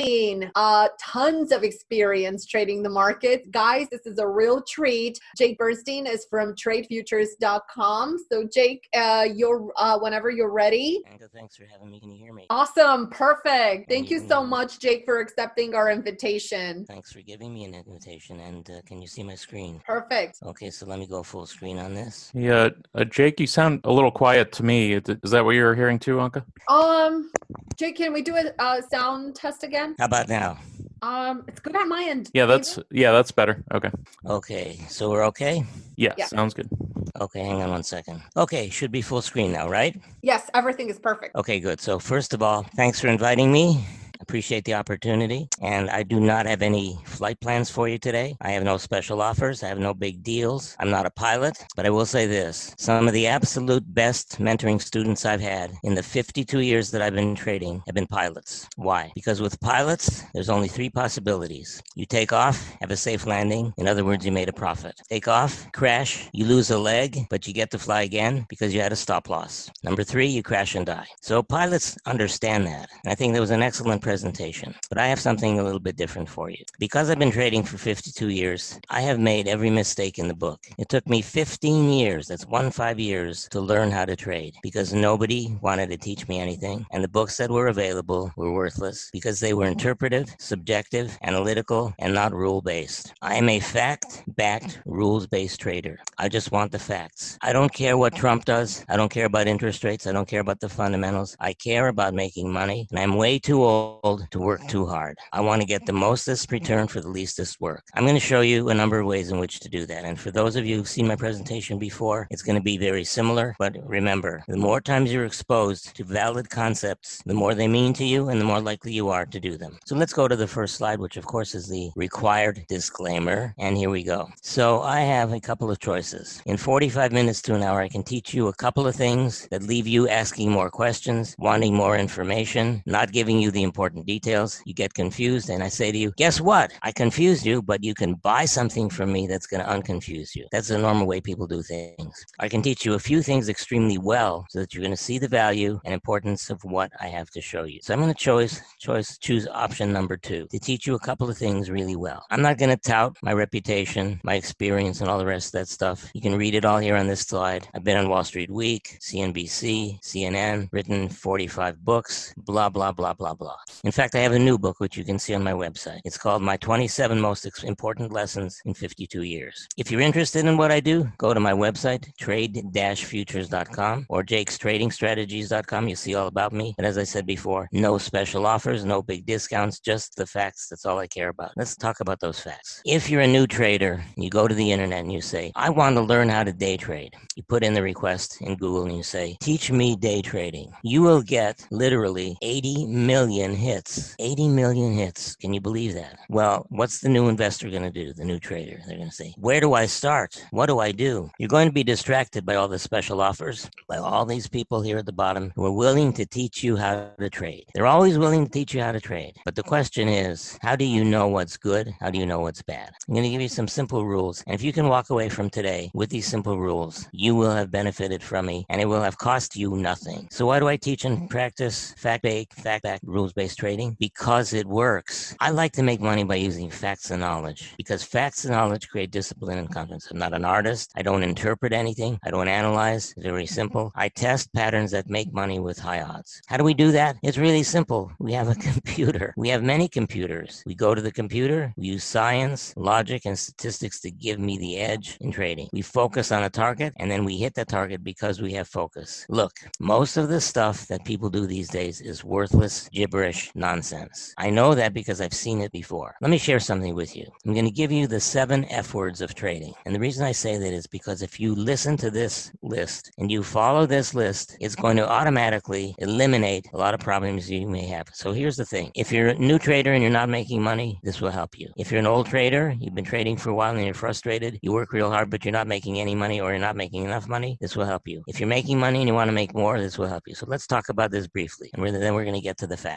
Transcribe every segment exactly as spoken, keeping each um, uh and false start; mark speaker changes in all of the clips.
Speaker 1: Bernstein, uh, tons of experience trading the market. Guys, this is a real treat. Jake Bernstein is from trade futures dot com. So Jake, uh, you're uh, whenever you're ready.
Speaker 2: Anka, thanks for having me. Can you hear me?
Speaker 1: Awesome. Perfect. Thank
Speaker 2: you
Speaker 1: you
Speaker 2: can
Speaker 1: so
Speaker 2: hear me.
Speaker 1: much, Jake, for accepting our invitation.
Speaker 2: Thanks for giving me an invitation. And uh, can you see my screen?
Speaker 1: Perfect.
Speaker 2: Okay, so let me go full screen on this.
Speaker 3: Yeah, uh, Jake, you sound a little quiet to me. Is is that what you were hearing too, Anka?
Speaker 1: Um, Jake, can we do a, a sound test again?
Speaker 2: How about now?
Speaker 1: Um, it's good on my end.
Speaker 3: Yeah, that's yeah, that's better. Okay.
Speaker 2: Okay, so we're okay?
Speaker 3: Yeah,
Speaker 1: Yeah.
Speaker 3: sounds good.
Speaker 2: Okay, hang on one second. Okay, should be full screen now, right?
Speaker 1: Yes, everything is perfect.
Speaker 2: Okay, good. So first of all, thanks for inviting me. Appreciate the opportunity. And I do not have any flight plans for you today. I have no special offers. I have no big deals. I'm not a pilot, but I will say this. Some of the absolute best mentoring students I've had in the fifty-two years that I've been trading have been pilots. Why? Because with pilots, there's only three possibilities. You take off, have a safe landing. In other words, you made a profit. Take off, crash, you lose a leg, but you get to fly again because you had a stop loss. Number three, you crash and die. So pilots understand that. And I think that was an excellent presentation. But I have something a little bit different for you. Because I've been trading for fifty-two years, I have made every mistake in the book. It took me fifteen years, that's one five years, to learn how to trade because nobody wanted to teach me anything. And the books that were available were worthless because they were interpretive, subjective, analytical, and not rule-based. I am a fact-backed, rules-based trader. I just want the facts. I don't care what Trump does. I don't care about interest rates. I don't care about the fundamentals. I care about making money, and I'm way too old to work too hard. I want to get the mostest return for the leastest work. I'm going to show you a number of ways in which to do that. And for those of you who've seen my presentation before, it's going to be very similar. But remember, the more times you're exposed to valid concepts, the more they mean to you and the more likely you are to do them. So let's go to the first slide, which of course is the required disclaimer. And here we go. So I have a couple of choices. In forty-five minutes to an hour, I can teach you a couple of things that leave you asking more questions, wanting more information, not giving you the important details. You get confused, and I say to you, guess what? I confused you, but you can buy something from me that's going to unconfuse you. That's the normal way people do things. I can teach you a few things extremely well so that you're going to see the value and importance of what I have to show you. So I'm going to choose, choice, choose option number two, to teach you a couple of things really well. I'm not going to tout my reputation, my experience, and all the rest of that stuff. You can read it all here on this slide. I've been on Wall Street Week, C N B C, C N N, written forty-five books, blah, blah, blah, blah, blah. In fact, I have a new book, which you can see on my website. It's called My twenty-seven Most Important Lessons in fifty-two Years. If you're interested in what I do, go to my website, trade futures dot com or jakes trading strategies dot com. You'll see all about me. But as I said before, no special offers, no big discounts, just the facts. That's all I care about. Let's talk about those facts. If you're a new trader, you go to the internet and you say, I want to learn how to day trade. You put in the request in Google and you say, teach me day trading. You will get literally eighty million hits. eighty million hits. Can you believe that? Well, what's the new investor going to do? The new trader. They're going to say, where do I start? What do I do? You're going to be distracted by all the special offers, by all these people here at the bottom who are willing to teach you how to trade. They're always willing to teach you how to trade. But the question is, how do you know what's good? How do you know what's bad? I'm going to give you some simple rules. And if you can walk away from today with these simple rules, you will have benefited from me and it will have cost you nothing. So why do I teach and practice fact-based, fact-backed, rules-based trading? Because it works. I like to make money by using facts and knowledge because facts and knowledge create discipline and confidence. I'm not an artist. I don't interpret anything. I don't analyze. It's very simple. I test patterns that make money with high odds. How do we do that? It's really simple. We have a computer. We have many computers. We go to the computer. We use science, logic, and statistics to give me the edge in trading. We focus on a target and then we hit the target because we have focus. Look, most of the stuff that people do these days is worthless, gibberish, nonsense. I know that because I've seen it before. Let me share something with you. I'm going to give you the seven F words of trading. And the reason I say that is because if you listen to this list and you follow this list, it's going to automatically eliminate a lot of problems you may have. So here's the thing. If you're a new trader and you're not making money, this will help you. If you're an old trader, you've been trading for a while and you're frustrated, you work real hard, but you're not making any money or you're not making enough money, this will help you. If you're making money and you want to make more, this will help you. So let's talk about this briefly. And then we're going to get to the facts.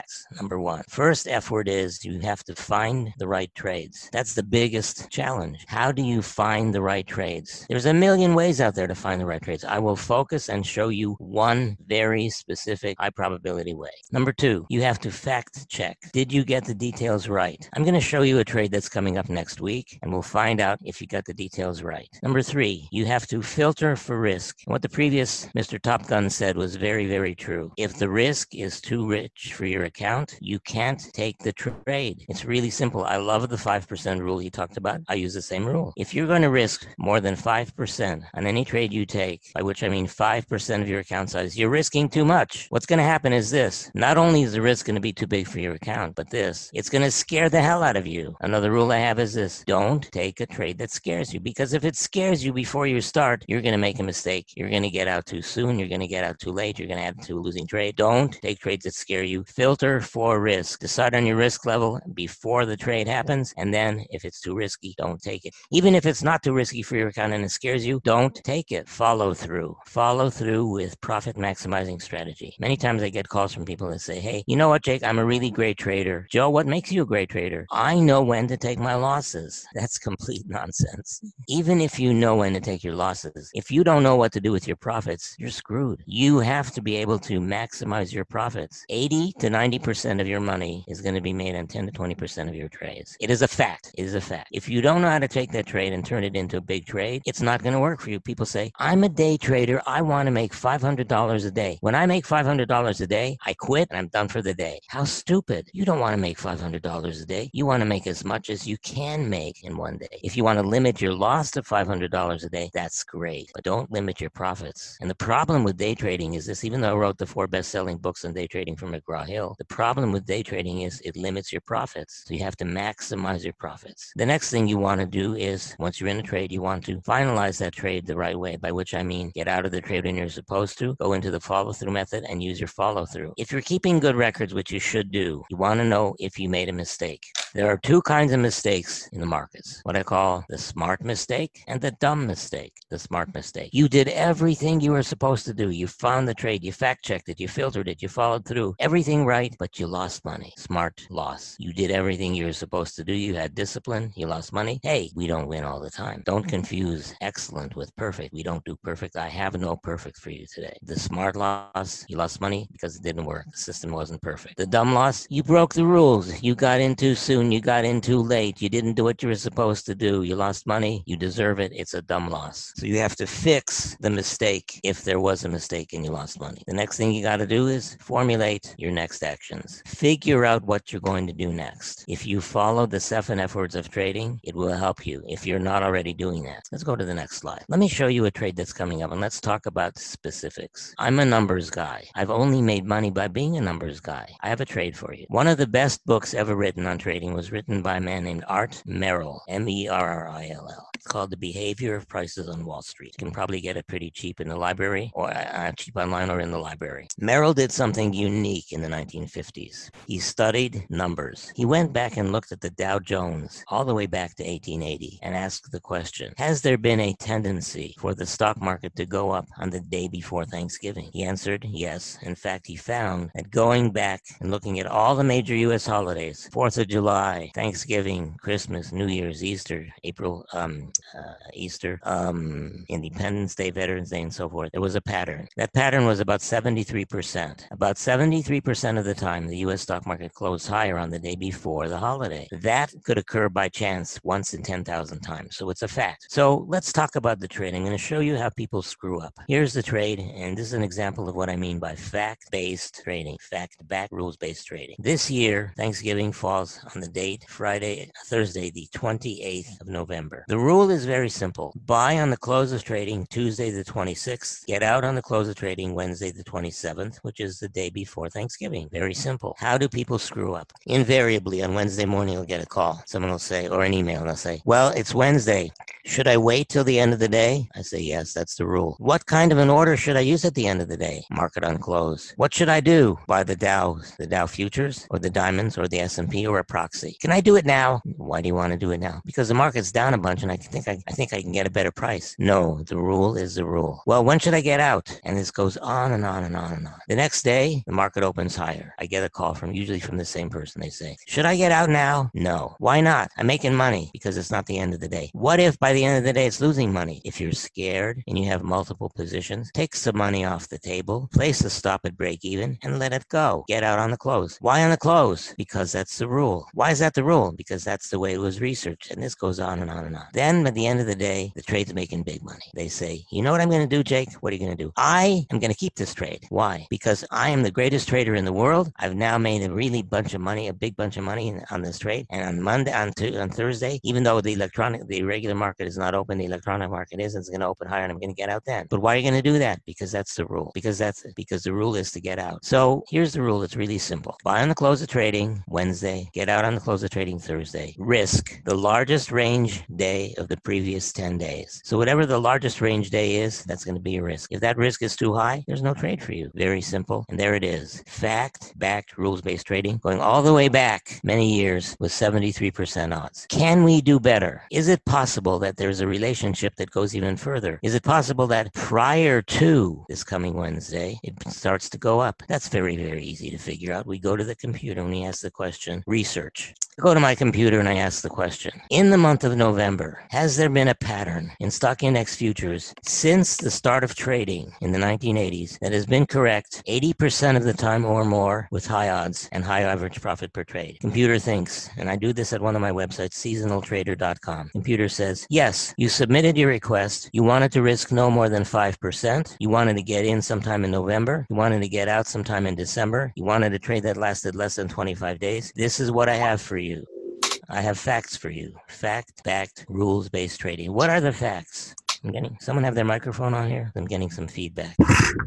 Speaker 2: number one. First F word is you have to find the right trades. That's the biggest challenge. How do you find the right trades? There's a million ways out there to find the right trades. I will focus and show you one very specific high probability way. Number two, you have to fact check. Did you get the details right? I'm going to show you a trade that's coming up next week, and we'll find out if you got the details right. Number three, you have to filter for risk. What the previous Mister Top Gun said was very, very true. If the risk is too rich for your account, you can't take the trade. It's really simple. I love the five percent rule he talked about. I use the same rule. If you're going to risk more than five percent on any trade you take, by which I mean five percent of your account size, you're risking too much. What's going to happen is this. Not only is the risk going to be too big for your account, but this, it's going to scare the hell out of you. Another rule I have is this. Don't take a trade that scares you, because if it scares you before you start, you're going to make a mistake. You're going to get out too soon. You're going to get out too late. You're going to add to a losing trade. Don't take trades that scare you. Filter for risk. Decide on your risk level before the trade happens, and then if it's too risky, don't take it. Even if it's not too risky for your account and it scares you, don't take it. Follow through. Follow through with profit maximizing strategy. Many times I get calls from people that say, hey, you know what, Jake? I'm a really great trader. Joe, what makes you a great trader? I know when to take my losses. That's complete nonsense. Even if you know when to take your losses, if you don't know what to do with your profits, you're screwed. You have to be able to maximize your profits. eighty to ninety percent of your money is going to be made on ten to twenty percent of your trades. It is a fact. It is a fact. If you don't know how to take that trade and turn it into a big trade, it's not going to work for you. People say, I'm a day trader. I want to make five hundred dollars a day. When I make five hundred dollars a day, I quit and I'm done for the day. How stupid. You don't want to make five hundred dollars a day. You want to make as much as you can make in one day. If you want to limit your loss to five hundred dollars a day, that's great. But don't limit your profits. And the problem with day trading is this, even though I wrote the four best-selling books on day trading from McGraw-Hill, the problem with day trading is it limits your profits. So you have to maximize your profits. The next thing you want to do is, once you're in a trade, you want to finalize that trade the right way, by which I mean get out of the trade when you're supposed to, go into the follow-through method, and use your follow-through. If you're keeping good records, which you should do, you want to know if you made a mistake. There are two kinds of mistakes in the markets, what I call the smart mistake and the dumb mistake. The smart mistake. You did everything you were supposed to do. You found the trade, you fact-checked it, you filtered it, you followed through. Everything right, but you lost money. Smart loss. You did everything you were supposed to do. You had discipline, you lost money. Hey, we don't win all the time. Don't confuse excellent with perfect. We don't do perfect. I have no perfect for you today. The smart loss, you lost money because it didn't work. The system wasn't perfect. The dumb loss, you broke the rules. You got in too soon. You got in too late. You didn't do what you were supposed to do. You lost money. You deserve it. It's a dumb loss. So you have to fix the mistake if there was a mistake and you lost money. The next thing you got to do is formulate your next actions. Figure out what you're going to do next. If you follow the seven F words of trading, it will help you if you're not already doing that. Let's go to the next slide. Let me show you a trade that's coming up, and let's talk about specifics. I'm a numbers guy. I've only made money by being a numbers guy. I have a trade for you. One of the best books ever written on trading was written by a man named Art Merrill, M E R R I L L. It's called The Behavior of Prices on Wall Street. You can probably get it pretty cheap in the library, or uh, cheap online or in the library. Merrill did something unique in the nineteen fifties. He studied numbers. He went back and looked at the Dow Jones all the way back to eighteen eighty and asked the question, has there been a tendency for the stock market to go up on the day before Thanksgiving? He answered yes. In fact, he found that going back and looking at all the major U S holidays, fourth of July, Thanksgiving, Christmas, New Year's, Easter, April, um, uh, Easter, um, Independence Day, Veterans Day, and so forth, there was a pattern. That pattern was about seventy-three percent. About seventy-three percent of the time, the U S stock market closed higher on the day before the holiday. That could occur by chance once in ten thousand times, so it's a fact. So let's talk about the trade. I'm going to show you how people screw up. Here's the trade, and this is an example of what I mean by fact-based trading, fact-backed rules-based trading. This year, Thanksgiving falls on the date Friday, Thursday, the twenty-eighth of November. The rule is very simple. Buy on the close of trading Tuesday the twenty-sixth. Get out on the close of trading Wednesday the twenty-seventh, which is the day before Thanksgiving. Very simple. How do people screw up? Invariably, on Wednesday morning, you'll get a call. Someone will say, or an email, and they'll say, well, it's Wednesday. Should I wait till the end of the day? I say, yes, that's the rule. What kind of an order should I use at the end of the day? Market on close. What should I do? Buy the Dow, the Dow futures, or the diamonds, or the S and P, or a proxy? proxy. Can I do it now? Why do you want to do it now? Because the market's down a bunch and I think I, I think I can get a better price. No, the rule is the rule. Well, when should I get out? And this goes on and on and on and on. The next day, the market opens higher. I get a call from, usually from the same person. They say, should I get out now? No. Why not? I'm making money, because it's not the end of the day. What if by the end of the day it's losing money? If you're scared and you have multiple positions, take some money off the table, place the stop at break even, and let it go. Get out on the close. Why on the close? Because that's the rule. Why is that the rule? Because that's the way it was researched. And this goes on and on and on. Then at the end of the day, the trade's making big money. They say, you know what I'm going to do, Jake? What are you going to do? I am going to keep this trade. Why? Because I am the greatest trader in the world. I've now made a really bunch of money, a big bunch of money on this trade. And on Monday, on, t- on Thursday, even though the electronic, the regular market is not open, the electronic market is, it's going to open higher, and I'm going to get out then. But why are you going to do that? Because that's the rule. Because that's because the rule is to get out. So here's the rule. It's really simple. Buy on the close of trading Wednesday. Get out on the close of trading Thursday. Risk the largest range day of the previous ten days. So whatever the largest range day is, that's going to be your risk. If that risk is too high, there's no trade for you. Very simple. And there it is. Fact-backed rules-based trading going all the way back many years with seventy-three percent odds. Can we do better? Is it possible that there's a relationship that goes even further? Is it possible that prior to this coming Wednesday, it starts to go up? That's very, very easy to figure out. We go to the computer and we ask the question, research. I go to my computer and I ask the question, in the month of November, has there been a pattern in stock index futures since the start of trading in the nineteen eighties that has been correct eighty percent of the time or more with high odds and high average profit per trade? Computer thinks, and I do this at one of my websites, seasonal trader dot com. Computer says, yes, you submitted your request. You wanted to risk no more than five percent. You wanted to get in sometime in November. You wanted to get out sometime in December. You wanted a trade that lasted less than twenty-five days. This is what I have for you. I have facts for you. Fact-backed, rules-based trading. What are the facts? I'm getting, someone have their microphone on here? I'm getting some feedback.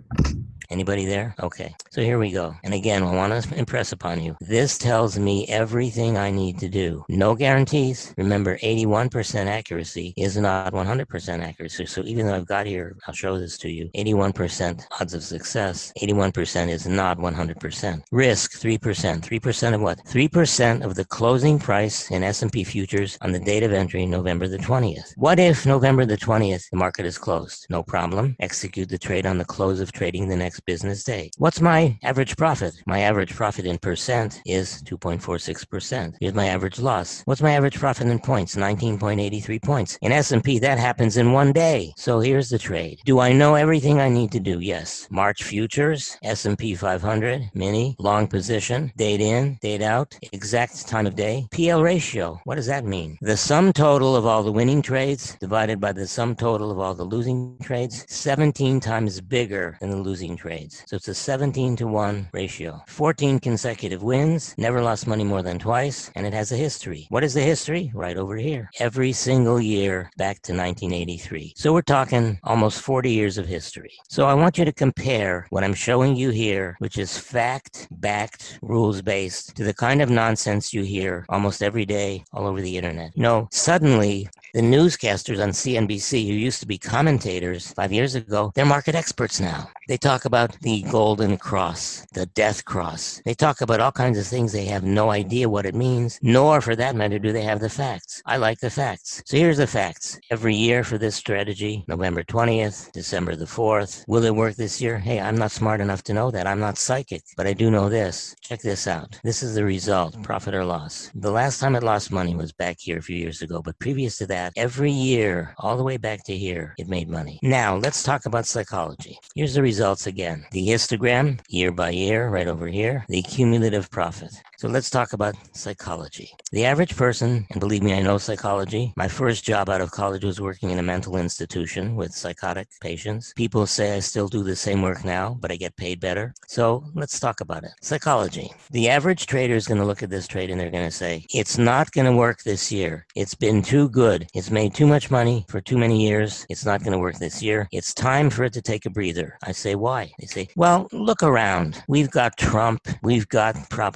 Speaker 2: Anybody there? Okay. So here we go. And again, I want to impress upon you. This tells me everything I need to do. No guarantees. Remember, eighty-one percent accuracy is not one hundred percent accuracy. So even though I've got here, I'll show this to you, eighty-one percent odds of success, eighty-one percent is not one hundred percent. Risk, three percent. three percent of what? three percent of the closing price in S and P futures on the date of entry, November the twentieth. What if November the twentieth, the market is closed? No problem. Execute the trade on the close of trading the next business day. What's my average profit? My average profit in percent is two point four six percent. Here's my average loss. What's my average profit in points? nineteen point eight three points. In S and P, that happens in one day. So here's the trade. Do I know everything I need to do? Yes. March futures, S and P five hundred, mini, long position, date in, date out, exact time of day. P L ratio. What does that mean? The sum total of all the winning trades divided by the sum total of all the losing trades, seventeen times bigger than the losing trades. So it's a seventeen to one ratio. fourteen consecutive wins, never lost money more than twice, and it has a history. What is the history? Right over here. Every single year back to nineteen eighty-three. So we're talking almost forty years of history. So I want you to compare what I'm showing you here, which is fact-backed, rules-based, to the kind of nonsense you hear almost every day all over the internet. You know, suddenly the newscasters on C N B C, who used to be commentators five years ago, they're market experts now. They talk about the golden cross, the death cross. They talk about all kinds of things. They have no idea what it means, nor for that matter do they have the facts. I like the facts. So here's the facts. Every year for this strategy, November twentieth, December the fourth. Will it work this year? Hey, I'm not smart enough to know that. I'm not psychic, but I do know this. Check this out. This is the result, profit or loss. The last time it lost money was back here a few years ago, but previous to that, every year, all the way back to here, it made money. Now, let's talk about psychology. Here's the results again. The histogram, year by year, right over here, the cumulative profit. So let's talk about psychology. The average person, and believe me, I know psychology. My first job out of college was working in a mental institution with psychotic patients. People say I still do the same work now, but I get paid better. So let's talk about it. Psychology. The average trader is going to look at this trade and they're going to say, it's not going to work this year. It's been too good. It's made too much money for too many years. It's not going to work this year. It's time for it to take a breather. I say, why? They say, well, look around. We've got Trump. We've got problems in Iran.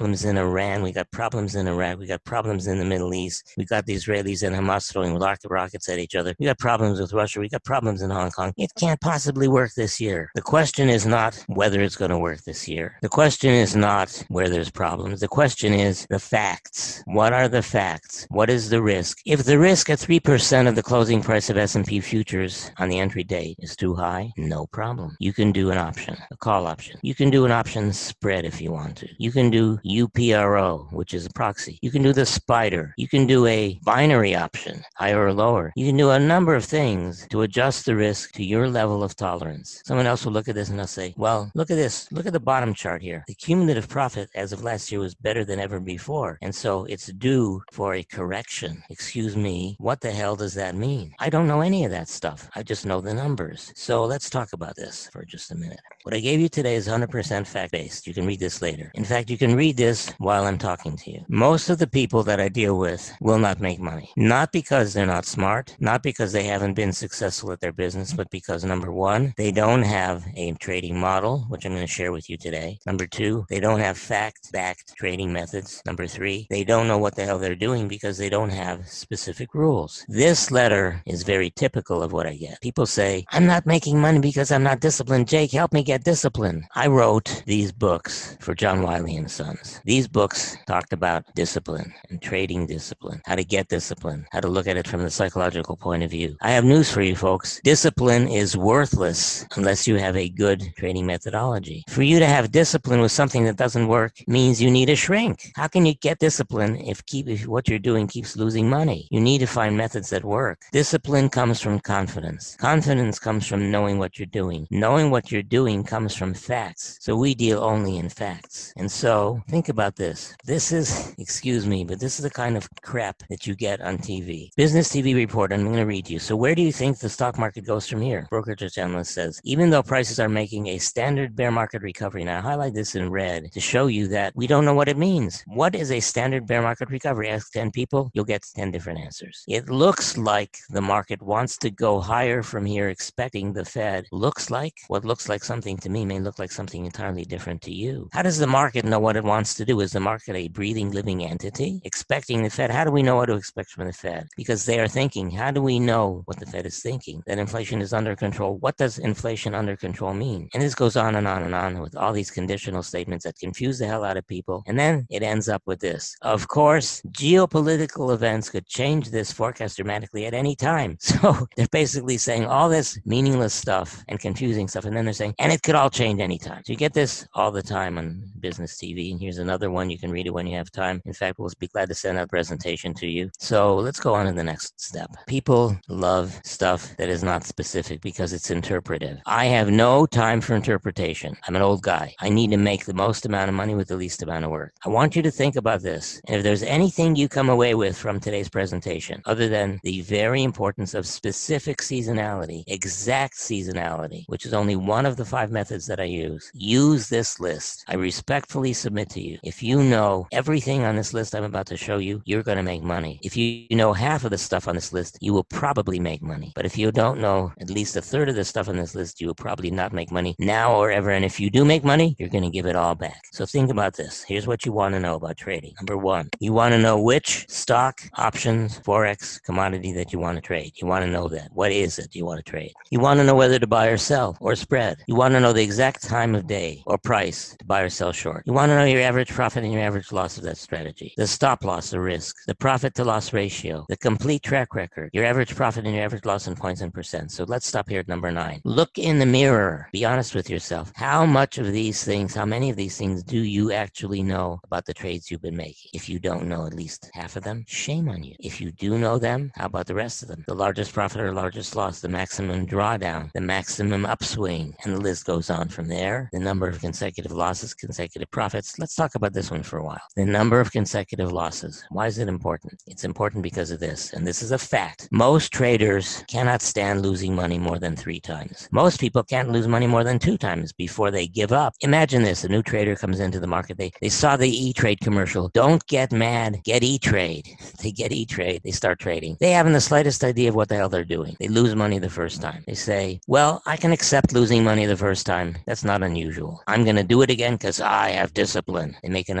Speaker 2: Iran. We got problems in Iraq. We got problems in the Middle East. We got the Israelis and Hamas throwing rockets at each other. We got problems with Russia. We got problems in Hong Kong. It can't possibly work this year. The question is not whether it's going to work this year. The question is not where there's problems. The question is the facts. What are the facts? What is the risk? If the risk at three percent of the closing price of S and P futures on the entry date is too high, no problem. You can do an option, a call option. You can do an option spread if you want to. You can do U P R O, which is a proxy. You can do the spider. You can do a binary option, higher or lower. You can do a number of things to adjust the risk to your level of tolerance. Someone else will look at this and they'll say, well, look at this. Look at the bottom chart here. The cumulative profit as of last year was better than ever before. And so it's due for a correction. Excuse me, what the hell does that mean? I don't know any of that stuff. I just know the numbers. So let's talk about this for just a minute. What I gave you today is one hundred percent fact-based. You can read this later. In fact, you can read this while I'm talking to you. Most of the people that I deal with will not make money. Not because they're not smart, not because they haven't been successful at their business, but because, number one, they don't have a trading model, which I'm going to share with you today. Number two, they don't have fact-backed trading methods. Number three, they don't know what the hell they're doing because they don't have specific rules. This letter is very typical of what I get. People say, I'm not making money because I'm not disciplined. Jake, help me get disciplined. I wrote these books for John Wiley and Sons. These books talked about discipline and trading discipline, how to get discipline, how to look at it from the psychological point of view. I have news for you folks. Discipline is worthless unless you have a good trading methodology. For you to have discipline with something that doesn't work means you need a shrink. How can you get discipline if keep if what you're doing keeps losing money? You need to find methods that work. Discipline comes from confidence. Confidence comes from knowing what you're doing. Knowing what you're doing comes from facts. So we deal only in facts. And so think about this. This is, excuse me, but this is the kind of crap that you get on T V. Business T V report, I'm going to read you. So where do you think the stock market goes from here? Brokerage analyst says, even though prices are making a standard bear market recovery. Now I highlight this in red to show you that we don't know what it means. What is a standard bear market recovery? Ask ten people, you'll get ten different answers. It looks like the market wants to go higher from here, expecting the Fed. Looks like? What looks like something to me may look like something entirely different to you. How does the market know what it wants to do? Is the market a breathing, living entity? Expecting the Fed. How do we know what to expect from the Fed? Because they are thinking. How do we know what the Fed is thinking? That inflation is under control. What does inflation under control mean? And this goes on and on and on with all these conditional statements that confuse the hell out of people. And then it ends up with this. Of course, geopolitical events could change this forecast dramatically at any time. So they're basically saying all this meaningless stuff and confusing stuff. And then they're saying, and it could all change anytime. So you get this all the time on Business T V. And here's another one. You can read it when you have time. In fact, we'll be glad to send out a presentation to you. So let's go on to the next step. People love stuff that is not specific because it's interpretive. I have no time for interpretation. I'm an old guy. I need to make the most amount of money with the least amount of work. I want you to think about this. And if there's anything you come away with from today's presentation, other than the very importance of specific seasonality, exact seasonality, which is only one of the five methods that I use, use this list. I respectfully submit to you. If you know everything on this list I'm about to show you, you're going to make money. If you know half of the stuff on this list, you will probably make money. But if you don't know at least a third of the stuff on this list, you will probably not make money now or ever. And if you do make money, you're going to give it all back. So think about this. Here's what you want to know about trading. Number one, you want to know which stock, options, forex, commodity that you want to trade. You want to know that. What is it you want to trade? You want to know whether to buy or sell or spread. You want to know the exact time of day or price to buy or sell short. You want to know your average profit and your average loss of that strategy. The stop loss, the risk, the profit to loss ratio, the complete track record, your average profit and your average loss in points and percent. So let's stop here at number nine. Look in the mirror. Be honest with yourself. How much of these things, how many of these things do you actually know about the trades you've been making? If you don't know at least half of them, shame on you. If you do know them, how about the rest of them? The largest profit or largest loss, the maximum drawdown, the maximum upswing, and the list goes on from there. The number of consecutive losses, consecutive profits. Let's talk about this one for a while. The number of consecutive losses. Why is it important? It's important because of this, and this is a fact. Most traders cannot stand losing money more than three times. Most people can't lose money more than two times before they give up. Imagine this. A new trader comes into the market. They, they saw the E-Trade commercial. Don't get mad. Get E-Trade. They get E-Trade. They start trading. They haven't the slightest idea of what the hell they're doing. They lose money the first time. They say, well, I can accept losing money the first time. That's not unusual. I'm going to do it again because I have discipline. They make another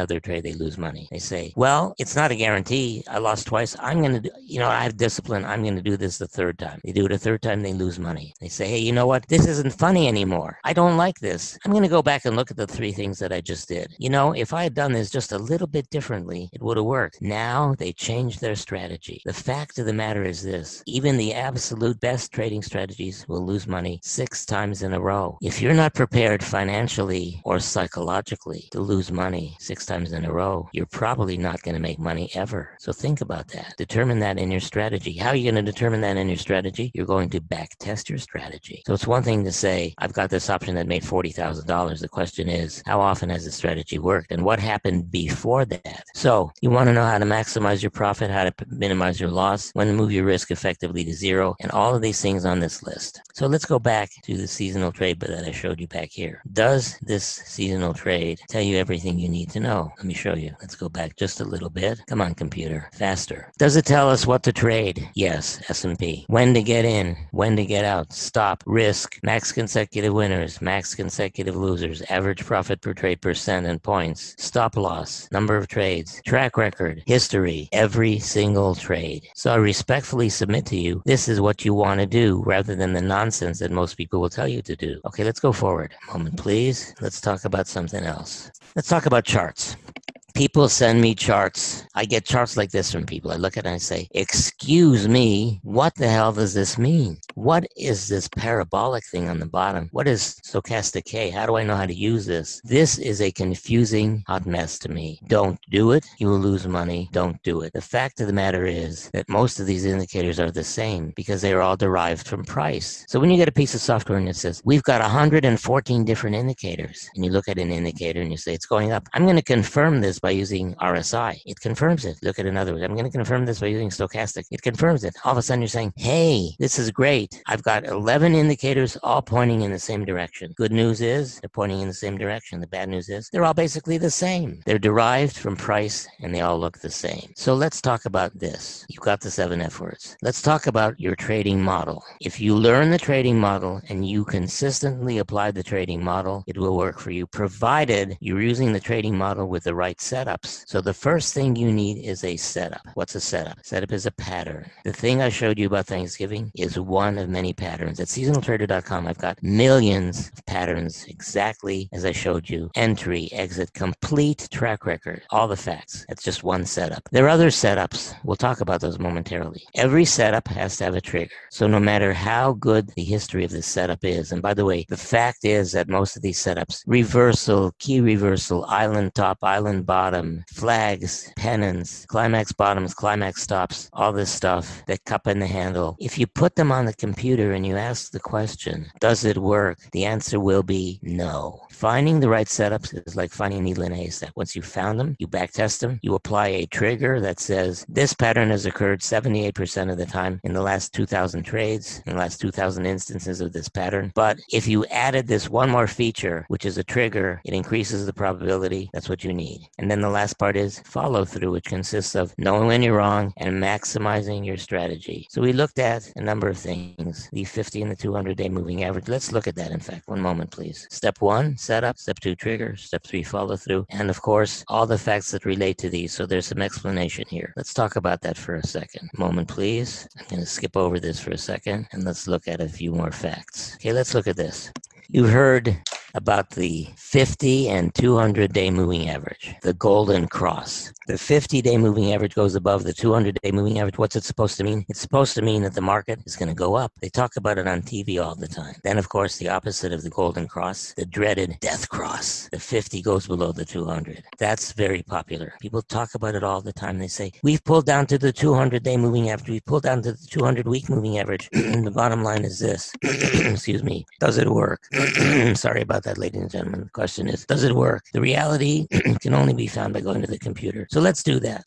Speaker 2: another trade, they lose money. They say, well, it's not a guarantee. I lost twice. I'm going to do, you know, I have discipline. I'm going to do this the third time. They do it a third time, they lose money. They say, hey, you know what? This isn't funny anymore. I don't like this. I'm going to go back and look at the three things that I just did. You know, if I had done this just a little bit differently, it would have worked. Now they changed their strategy. The fact of the matter is this: even the absolute best trading strategies will lose money six times in a row. If you're not prepared financially or psychologically to lose money six times in a row, you're probably not going to make money ever. So think about that. Determine that in your strategy. How are you going to determine that in your strategy? You're going to back test your strategy. So it's one thing to say, I've got this option that made forty thousand dollars. The question is, how often has the strategy worked and what happened before that? So you want to know how to maximize your profit, how to minimize your loss, when to move your risk effectively to zero, and all of these things on this list. So let's go back to the seasonal trade that I showed you back here. Does this seasonal trade tell you everything you need to know? Let me show you. Let's go back just a little bit. Come on, computer, faster. Does it tell us what to trade? Yes, S and P. When to get in, when to get out, stop, risk, max consecutive winners, max consecutive losers, average profit per trade percent and points, stop loss, number of trades, track record, history, every single trade. So I respectfully submit to you, this is what you want to do rather than the nonsense that most people will tell you to do. Okay, let's go forward. A moment, please. Let's talk about something else. Let's talk about charts. People send me charts. I get charts like this from people. I look at it and I say, excuse me, what the hell does this mean? What is this parabolic thing on the bottom? What is stochastic K? How do I know how to use this? This is a confusing hot mess to me. Don't do it. You will lose money. Don't do it. The fact of the matter is that most of these indicators are the same because they are all derived from price. So when you get a piece of software and it says, we've got one hundred fourteen different indicators, and you look at an indicator and you say, it's going up. I'm going to confirm this by using R S I. It confirms it. Look at another one. I'm going to confirm this by using stochastic. It confirms it. All of a sudden you're saying, hey, this is great. I've got eleven indicators all pointing in the same direction. Good news is they're pointing in the same direction. The bad news is they're all basically the same. They're derived from price and they all look the same. So let's talk about this. You've got the seven F words. Let's talk about your trading model. If you learn the trading model and you consistently apply the trading model, it will work for you, provided you're using the trading model with the right setups. So the first thing you need is a setup. What's a setup? Setup is a pattern. The thing I showed you about Thanksgiving is one of many patterns. At seasonal trader dot com, I've got millions of patterns exactly as I showed you. Entry, exit, complete track record, all the facts. That's just one setup. There are other setups. We'll talk about those momentarily. Every setup has to have a trigger. So no matter how good the history of this setup is, and by the way, the fact is that most of these setups, reversal, key reversal, island top, island bottom, flags, pennants, climax bottoms, climax stops, all this stuff, the cup and the handle. If you put them on the computer and you ask the question, does it work? The answer will be no. Finding the right setups is like finding a needle in a haystack. Once you found them, you backtest them, you apply a trigger that says this pattern has occurred seventy-eight percent of the time in the last two thousand trades, in the last two thousand instances of this pattern. But if you added this one more feature, which is a trigger, it increases the probability. That's what you need. And then the last part is follow through, which consists of knowing when you're wrong and maximizing your strategy. So we looked at a number of things, the fifty and the two hundred day moving average. Let's look at that, in fact. One moment, please. Step one, setup. Step two, trigger. Step three, follow through. And of course, all the facts that relate to these. So there's some explanation here. Let's talk about that for a second. Moment, please. I'm going to skip over this for a second and let's look at a few more facts. Okay, let's look at this. You heard about the fifty and two hundred day moving average, the golden cross. The fifty day moving average goes above the two hundred day moving average. What's it supposed to mean? It's supposed to mean that the market is going to go up. They talk about it on T V all the time. Then, of course, the opposite of the golden cross, the dreaded death cross. The fifty goes below the two hundred. That's very popular. People talk about it all the time. They say, we've pulled down to the two hundred day moving average. We've pulled down to the two hundred week moving average. The bottom line is this. Excuse me. Does it work? Sorry about that, ladies and gentlemen. The question is, does it work? The reality can only be found by going to the computer. So let's do that.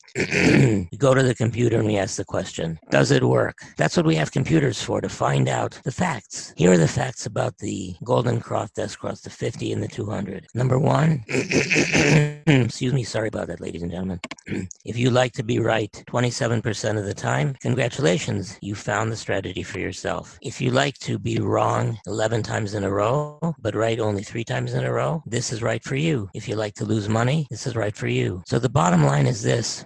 Speaker 2: We go to the computer and we ask the question, does it work? That's what we have computers for, to find out the facts. Here are the facts about the golden cross, death cross, the fifty and the two hundred. Number one, excuse me, sorry about that, ladies and gentlemen. If you like to be right twenty-seven percent of the time, congratulations, you found the strategy for yourself. If you like to be wrong eleven times in a row, but right only three times in a row, this is right for you. If you like to lose money, this is right for you. So the bottom line is this.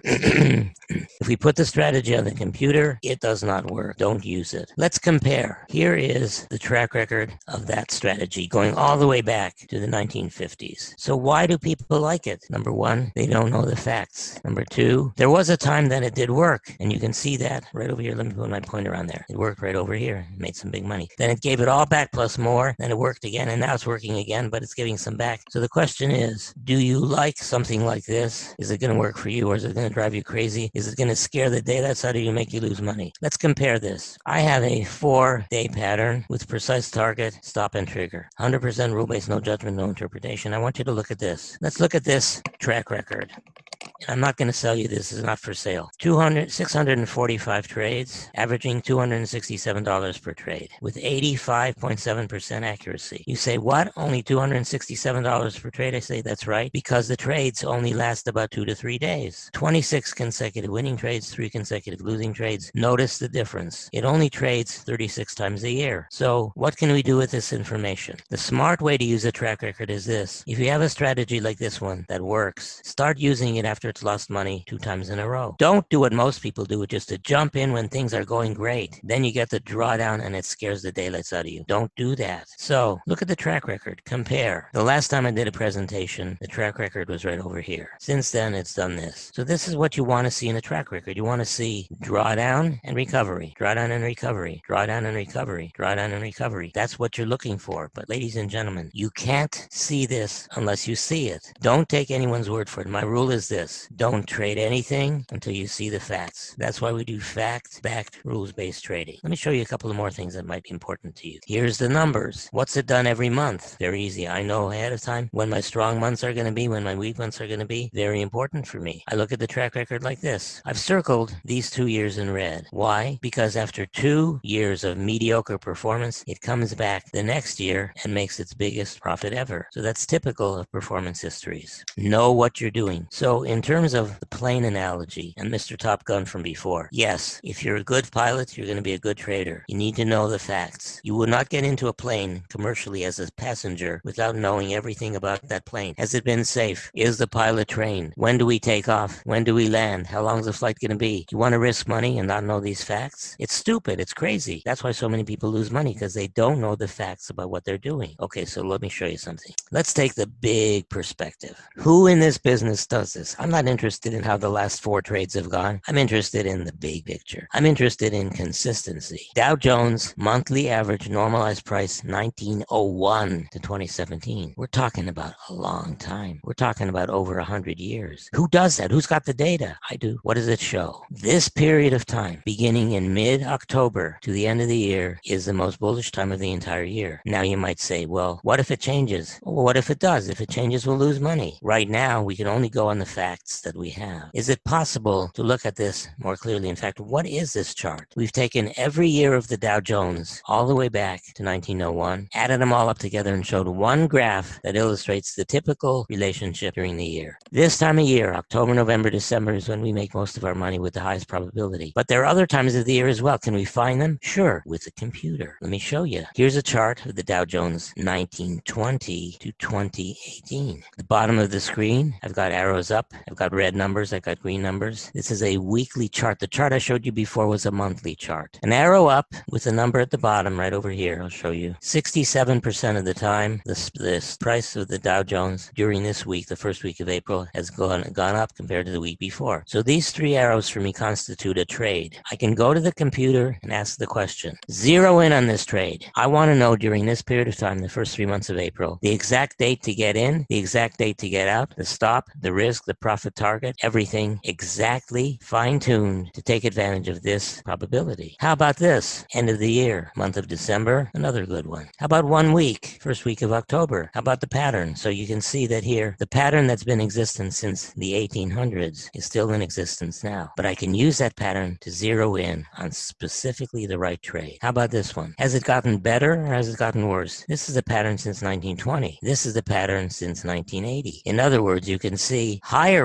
Speaker 2: If we put the strategy on the computer, it does not work. Don't use it. Let's compare. Here is the track record of that strategy going all the way back to the nineteen fifties. So why do people like it? Number one, they don't know the facts. Number two, there was a time that it did work, and you can see that right over here. Let me put my pointer on there. It worked right over here. It made some big money. Then it gave it all back plus more. Then it worked again, and now it's working again, but it's giving some back. So the question is, do you like something like this? Is it going to work for you, or is it going to drive you crazy? Is it going to scare the daylights out of you and make you lose money? Let's compare this. I have a four-day pattern with precise target, stop, and trigger. one hundred percent rule-based, no judgment, no interpretation. I want you to look at this. Let's look at this track record. I'm not going to sell you this. This is not for sale. two hundred, six hundred forty-five trades, averaging two hundred sixty-seven dollars per trade with eighty-five point seven percent accuracy. You say, what? Only two hundred sixty-seven dollars per trade? I say, that's right, because the trades only last about two to three days. twenty-six consecutive winning trades, three consecutive losing trades. Notice the difference. It only trades thirty-six times a year. So what can we do with this information? The smart way to use a track record is this. If you have a strategy like this one that works, start using it after it's lost money two times in a row. Don't do what most people do, which is to jump in when things are going great. Then you get the drawdown and it scares the daylights out of you. Don't do that. So look at the track record. Compare. The last time I did a presentation, the track record was right over here. Since then, it's done this. So this is what you want to see in a track record. You want to see drawdown and recovery, drawdown and recovery, drawdown and recovery, drawdown and recovery. That's what you're looking for. But ladies and gentlemen, you can't see this unless you see it. Don't take anyone's word for it. My rule is this. Don't trade anything until you see the facts. That's why we do fact-backed, rules-based trading. Let me show you a couple of more things that might be important to you. Here's the numbers. What's it done every month? Very easy. I know ahead of time when my strong months are going to be, when my weak months are going to be. Very important for me. I look at the track record like this. I've circled these two years in red. Why? Because after two years of mediocre performance, it comes back the next year and makes its biggest profit ever. So that's typical of performance histories. Know what you're doing. So in terms of the plane analogy and Mister Top Gun from before, yes, if you're a good pilot, you're going to be a good trader. You need to know the facts. You will not get into a plane commercially as a passenger without knowing everything about that plane. Has it been safe? Is the pilot trained? When do we take off? When do we land? How long is the flight going to be? You want to risk money and not know these facts? It's stupid. It's crazy. That's why so many people lose money, because they don't know the facts about what they're doing. Okay, so let me show you something. Let's take the big perspective. Who in this business does this? I'm not interested in how the last four trades have gone. I'm interested in the big picture. I'm interested in consistency. Dow Jones monthly average normalized price nineteen oh one to twenty seventeen. We're talking about a long time. We're talking about over one hundred years. Who does that? Who's got the data? I do. What does it show? This period of time, beginning in mid-October to the end of the year, is the most bullish time of the entire year. Now you might say, well, what if it changes? Well, what if it does? If it changes, we'll lose money. Right now, we can only go on the facts that we have. Is it possible to look at this more clearly? In fact, what is this chart? We've taken every year of the Dow Jones all the way back to nineteen oh one, added them all up together and showed one graph that illustrates the typical relationship during the year. This time of year, October, November, December, is when we make most of our money with the highest probability. But there are other times of the year as well. Can we find them? Sure, with a computer. Let me show you. Here's a chart of the Dow Jones nineteen twenty to twenty eighteen. The bottom of the screen, I've got arrows up. I've got red numbers. I've got green numbers. This is a weekly chart. The chart I showed you before was a monthly chart. An arrow up with a number at the bottom right over here. I'll show you. sixty-seven percent of the time, the, the price of the Dow Jones during this week, the first week of April, has gone, gone up compared to the week before. So these three arrows for me constitute a trade. I can go to the computer and ask the question. Zero in on this trade. I want to know during this period of time, the first three months of April, the exact date to get in, the exact date to get out, the stop, the risk, the profit target, everything exactly fine-tuned to take advantage of this probability. How about this? End of the year, month of December, another good one. How about one week, first week of October? How about the pattern? So you can see that here, the pattern that's been in existence since the eighteen hundreds is still in existence now. But I can use that pattern to zero in on specifically the right trade. How about this one? Has it gotten better or has it gotten worse? This is a pattern since nineteen twenty. This is the pattern since nineteen eighty. In other words, you can see higher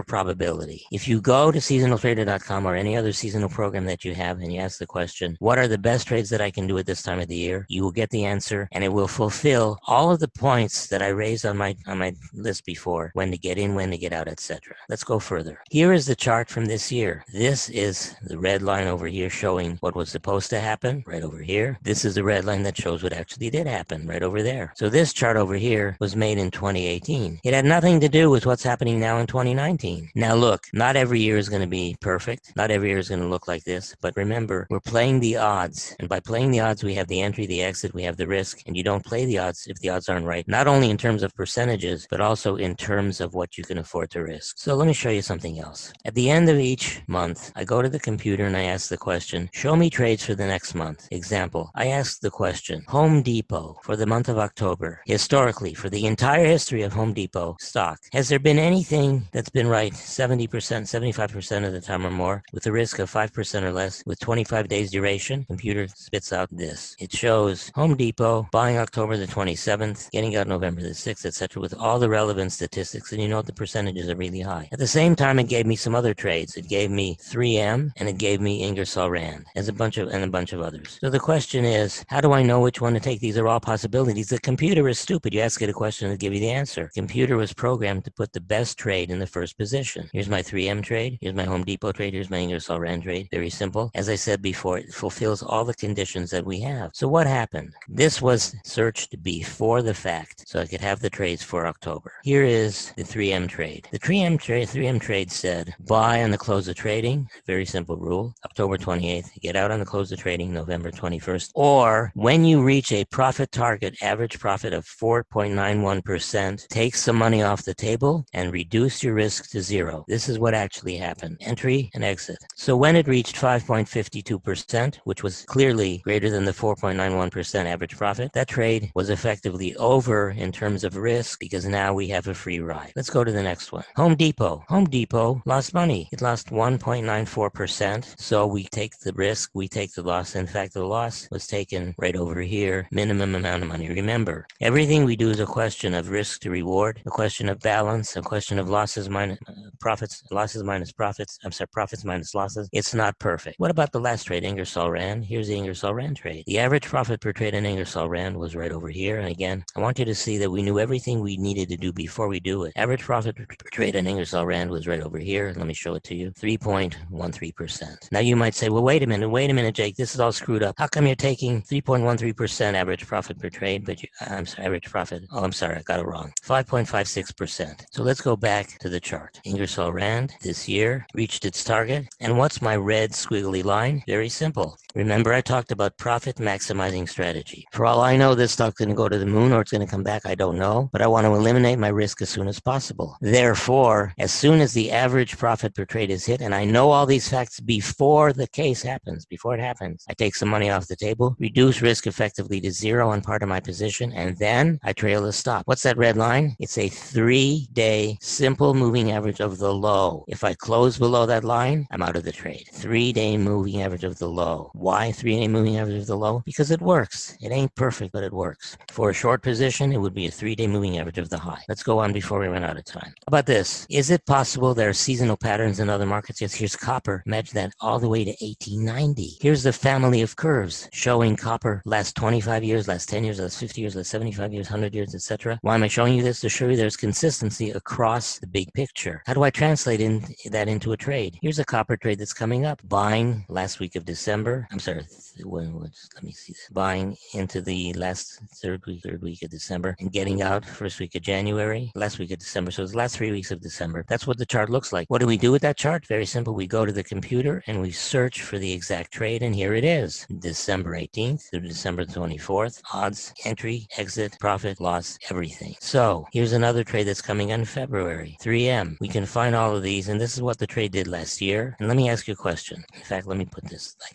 Speaker 2: of probability. If you go to seasonal trader dot com or any other seasonal program that you have and you ask the question, what are the best trades that I can do at this time of the year? You will get the answer, and it will fulfill all of the points that I raised on my on my list before, when to get in, when to get out, et cetera. Let's go further. Here is the chart from this year. This is the red line over here showing what was supposed to happen, right over here. This is the red line that shows what actually did happen, right over there. So this chart over here was made in twenty eighteen. It had nothing to do with what's happening now in twenty nineteen. Now look, not every year is going to be perfect. Not every year is going to look like this. But remember, we're playing the odds. And by playing the odds, we have the entry, the exit, we have the risk. And you don't play the odds if the odds aren't right. Not only in terms of percentages, but also in terms of what you can afford to risk. So let me show you something else. At the end of each month, I go to the computer and I ask the question, show me trades for the next month. Example, I ask the question, Home Depot for the month of October. Historically, for the entire history of Home Depot stock, has there been anything that's been right seventy percent, seventy-five percent of the time or more, with a risk of five percent or less, with twenty-five days duration? Computer spits out this. It shows Home Depot buying October the twenty-seventh, getting out November the sixth, et cetera, with all the relevant statistics, and you know the percentages are really high. At the same time, it gave me some other trades. It gave me three M, and it gave me Ingersoll Rand, as a bunch of and a bunch of others. So the question is, how do I know which one to take? These are all possibilities. The computer is stupid. You ask it a question, it'll give you the answer. Computer was programmed to put the best trade in the first position. Here's my three M trade. Here's my Home Depot trade. Here's my Ingersoll Rand trade. Very simple. As I said before, it fulfills all the conditions that we have. So what happened? This was searched before the fact, so I could have the trades for October. Here is the three M trade. The three M trade, three M trade said buy on the close of trading. Very simple rule. October twenty-eighth. Get out on the close of trading November twenty-first. Or when you reach a profit target, average profit of four point nine one percent, take some money off the table and reduce your risk to zero. This is what actually happened. Entry and exit. So when it reached five point five two percent, which was clearly greater than the four point nine one percent average profit, that trade was effectively over in terms of risk, because now we have a free ride. Let's go to the next one. Home Depot. Home Depot lost money. It lost one point nine four percent. So we take the risk, we take the loss. In fact, the loss was taken right over here. Minimum amount of money. Remember, everything we do is a question of risk to reward, a question of balance, a question of losses minus uh, profits, losses minus profits. I'm sorry, profits minus losses. It's not perfect. What about the last trade, Ingersoll Rand? Here's the Ingersoll Rand trade. The average profit per trade in Ingersoll Rand was right over here. And again, I want you to see that we knew everything we needed to do before we do it. Average profit per trade in Ingersoll Rand was right over here. Let me show it to you. three point one three percent. Now you might say, well, wait a minute, wait a minute, Jake, this is all screwed up. How come you're taking three point one three percent average profit per trade, but you, I'm sorry, average profit, oh, I'm sorry, I got it wrong. five point five six percent. So let's go back to the chart. Ingersoll Rand this year reached its target. And what's my red squiggly line? Very simple. Remember, I talked about profit maximizing strategy. For all I know, this stock's going to go to the moon or it's going to come back. I don't know, but I want to eliminate my risk as soon as possible. Therefore, as soon as the average profit per trade is hit, and I know all these facts before the case happens, before it happens, I take some money off the table, reduce risk effectively to zero on part of my position, and then I trail the stop. What's that red line? It's a three-day simple moving average of the low. If I close below that line, I'm out of the trade. Three-day moving average of the low. Why three-day moving average of the low? Because it works. It ain't perfect, but it works. For a short position, it would be a three-day moving average of the high. Let's go on before we run out of time. How about this? Is it possible there are seasonal patterns in other markets? Yes, here's copper. Imagine that all the way to eighteen ninety. Here's the family of curves showing copper last twenty-five years, last ten years, last fifty years, last seventy-five years, one hundred years, et cetera. Why am I showing you this? To show you there's consistency across the big picture. How do I translate in, that into a trade? Here's a copper trade that's coming up. Buying last week of December. I'm sorry, when was, let me see this. Buying into the last third week, third week of December, and getting out first week of January, last week of December. So it's the last three weeks of December. That's what the chart looks like. What do we do with that chart? Very simple. We go to the computer and we search for the exact trade, and here it is. December eighteenth through December twenty-fourth. Odds, entry, exit, profit, loss, everything. So here's another trade that's coming in February. three M. We can find all of these, and this is what the trade did last year. And let me ask you a question. In fact, let me put this like here.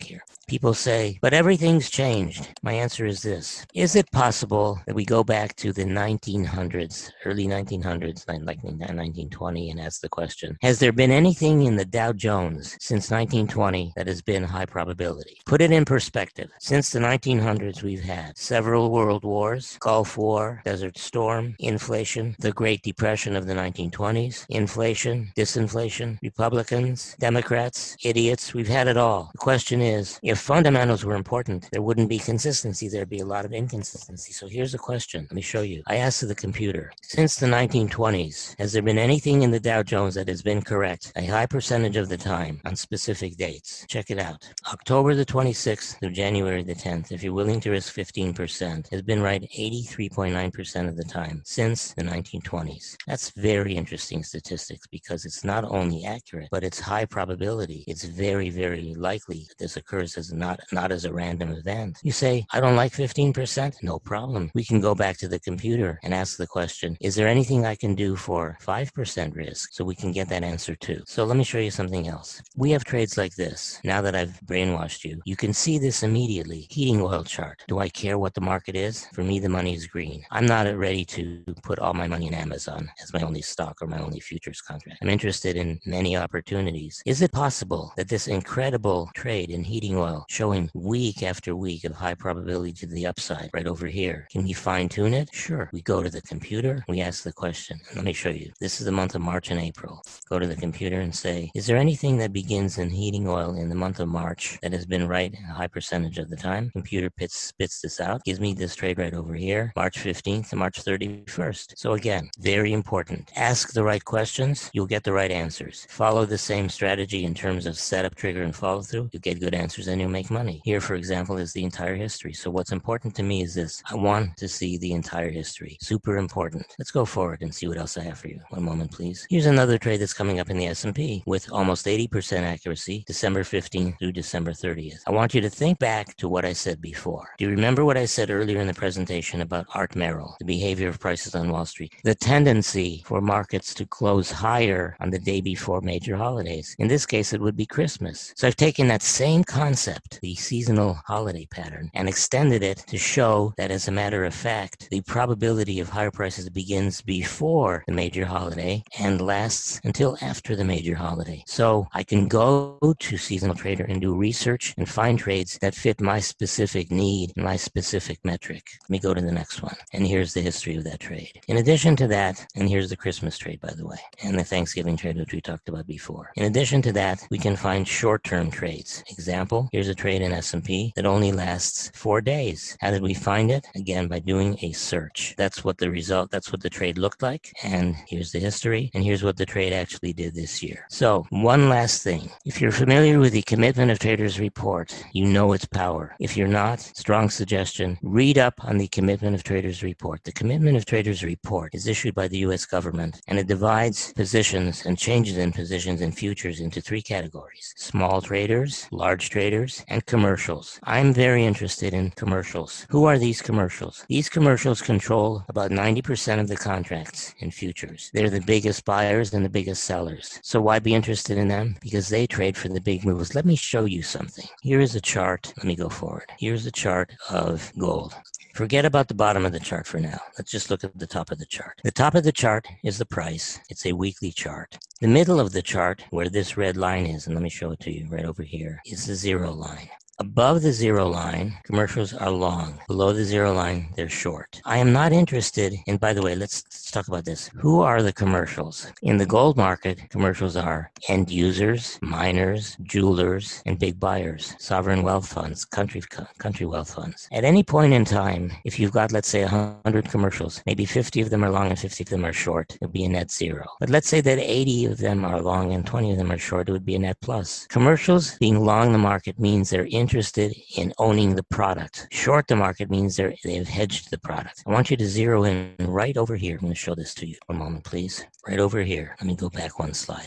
Speaker 2: People say, but everything's changed. My answer is this. Is it possible that we go back to the nineteen hundreds, early nineteen hundreds, like nineteen twenty, and ask the question, has there been anything in the Dow Jones since nineteen twenty that has been high probability? Put it in perspective. Since the nineteen hundreds, we've had several world wars, Gulf War, Desert Storm, inflation, the Great Depression of the nineteen twenties, inflation, disinflation, Republicans, Democrats, idiots. We've had it all. The question is, if fundamentals were important, there wouldn't be consistency. There'd be a lot of inconsistency. So here's the question. Let me show you. I asked the computer, since the nineteen twenties, has there been anything in the Dow Jones that has been correct a high percentage of the time on specific dates? Check it out. October the twenty-sixth through January the tenth, if you're willing to risk fifteen percent, has been right eighty-three point nine percent of the time since the nineteen twenties. That's very interesting statistics because it's not only accurate, but it's high probability. It's very, very likely that this occurs as not, not as a random event. You say, I don't like fifteen percent? No problem. We can go back to the computer and ask the question, is there anything I can do for five percent risk? So we can get that answer too. So let me show you something else. We have trades like this. Now that I've brainwashed you, you can see this immediately. Heating oil chart. Do I care what the market is? For me, the money is green. I'm not ready to put all my money in Amazon as my only stock or my only futures contract. I'm interested in many opportunities. Is it possible that this incredible trade in heating oil, showing week after week of high probability to the upside right over here, can we fine tune it? Sure. We go to the computer, we ask the question. Let me show you. This is the month of March and April. Go to the computer and say, is there anything that begins in heating oil in the month of March that has been right a high percentage of the time? Computer pits, spits this out, gives me this trade right over here, March fifteenth to March thirty-first. So again, very important. Ask the right questions, you'll get the right answers. Follow the same strategy in terms of setup, trigger, and follow through. You'll get good answers and you'll make money. Here, for example, is the entire history. So what's important to me is this. I want to see the entire history. Super important. Let's go forward and see what else I have for you. One moment, please. Here's another trade that's coming up in the S and P with almost eighty percent accuracy, December fifteenth through December thirtieth. I want you to think back to what I said before. Do you remember what I said earlier in the presentation about Art Merrill, the behavior of prices on Wall Street? The tendency for markets to close higher on the day before major holidays. In this case, it would be Christmas. So I've taken that same concept, the seasonal holiday pattern, and extended it to show that, as a matter of fact, the probability of higher prices begins before the major holiday and lasts until after the major holiday. So I can go to Seasonal Trader and do research and find trades that fit my specific need, my specific metric. Let me go to the next one. And here's the history of that trade. In addition to that, and here's the Christmas trade, by the way, and the Thanksgiving trade, which we talked about before. In addition to that, we can find short-term trades. Example, here's a trade in S and P that only lasts four days. How did we find it? Again, by doing a search. That's what the result, that's what the trade looked like. And here's the history. And here's what the trade actually did this year. So one last thing. If you're familiar with the Commitment of Traders report, you know its power. If you're not, strong suggestion, read up on the Commitment of Traders report. The Commitment of Traders report is issued by the U S government, and it divides positions and changes in positions in futures into three categories: small traders, large traders, and commercials. I'm very interested in commercials. Who are these commercials? These commercials control about ninety percent of the contracts in futures. They're the biggest buyers and the biggest sellers. So why be interested in them? Because they trade for the big moves. Let me show you something. Here is a chart. Let me go forward. Here's a chart of gold. Forget about the bottom of the chart for now. Let's just look at the top of the chart. The top of the chart is the price. It's a weekly chart. The middle of the chart, where this red line is, and let me show it to you right over here, is the zero line. Above the zero line, commercials are long. Below the zero line, they're short. I am not interested in, by the way, let's, let's talk about this. Who are the commercials? In the gold market, commercials are end users, miners, jewelers, and big buyers, sovereign wealth funds, country, country wealth funds. At any point in time, if you've got, let's say, one hundred commercials, maybe fifty of them are long and fifty of them are short, it'll be a net zero. But let's say that eighty of them are long and twenty of them are short, it would be a net plus. Commercials being long the market means they're interested in owning the product. Short the market means they're, they've hedged the product. I want you to zero in right over here. I'm going to show this to you. One moment, please. Right over here. Let me go back one slide. One moment.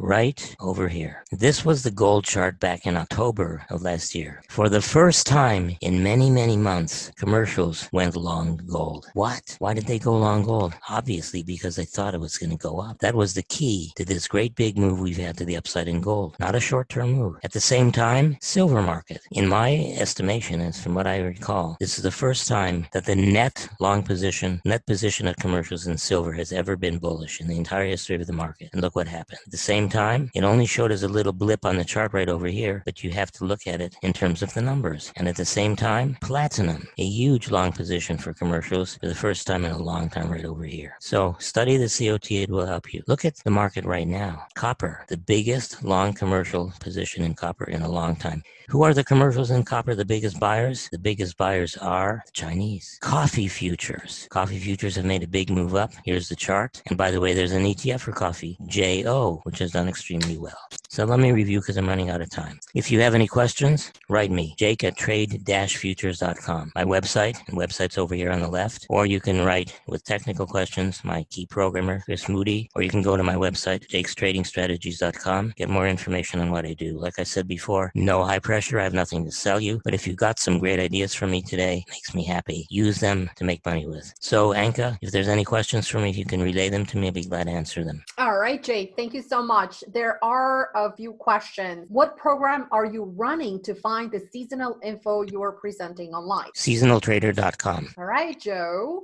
Speaker 2: right over here. This was the gold chart back in October of last year. For the first time in many, many months, commercials went long gold. What? Why did they go long gold? Obviously because they thought it was going to go up. That was the key to this great big move we've had to the upside in gold, not a short-term move. At the same time, silver market. In my estimation, as from what I recall, this is the first time that the net long position, net position of commercials in silver has ever been bullish in the entire history of the market. And look what happened. At the same time, it only showed as a little blip on the chart right over here, but you have to look at it in terms of the numbers. And at the same time, platinum, a huge long position for commercials for the first time in a long time right over here. So study the C O T, it will help you. Look at the market right now. Copper, the biggest long commercial position in copper in a long time. Who are the commercials in copper, the biggest buyers? The biggest buyers are the Chinese. Coffee futures. Coffee futures have made a big move up. Here's the chart. And by the way, there's an E T F for coffee, J O, which has done extremely well. So let me review because I'm running out of time. If you have any questions, write me, Jake at trade dash futures dot com. My website, and website's over here on the left. Or you can write with technical questions, my key programmer, Chris Moody. Or you can go to my website, jakes trading strategies dot com. Get more information on what I do. Like I said before, no high pressure. I have nothing to sell you. But if you got some great ideas from me today, it makes me happy. Use them to make money with. So, Anka, if there's any questions for me, if you can relay them to me, I'll be glad to answer them.
Speaker 1: All right, Jake, thank you so much. There are a few questions. What program are you running to find the seasonal info you are presenting online?
Speaker 2: seasonal trader dot com.
Speaker 1: All right, Joe.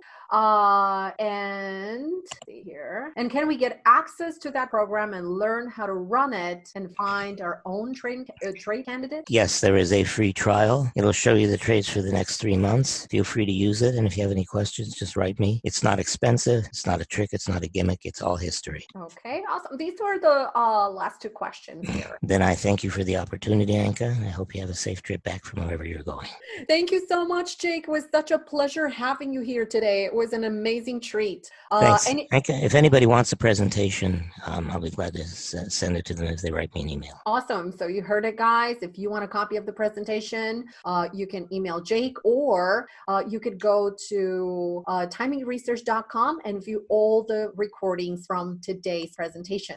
Speaker 1: Uh, and let's see here. And can we get access to that program and learn how to run it and find our own trade, uh, trade candidate?
Speaker 2: Yes, there is a free trial. It'll show you the trades for the next three months. Feel free to use it. And if you have any questions, just write me. It's not expensive. It's not a trick. It's not a gimmick. It's all history.
Speaker 1: Okay, awesome. These were the uh, last two questions here.
Speaker 2: Then I thank you for the opportunity, Anka. I hope you have a safe trip back from wherever you're going.
Speaker 1: Thank you so much, Jake. It was such a pleasure having you here today. It was an amazing treat. Uh,
Speaker 2: Thanks.
Speaker 1: Any-
Speaker 2: Anka, if anybody wants a presentation, um, I'll be glad to s- send it to them if they write me an email.
Speaker 1: Awesome. So you heard it, guys. If you want a copy of the presentation, uh, you can email Jake, or uh, you could go to uh, timing research dot com and view all the recordings from today's presentation.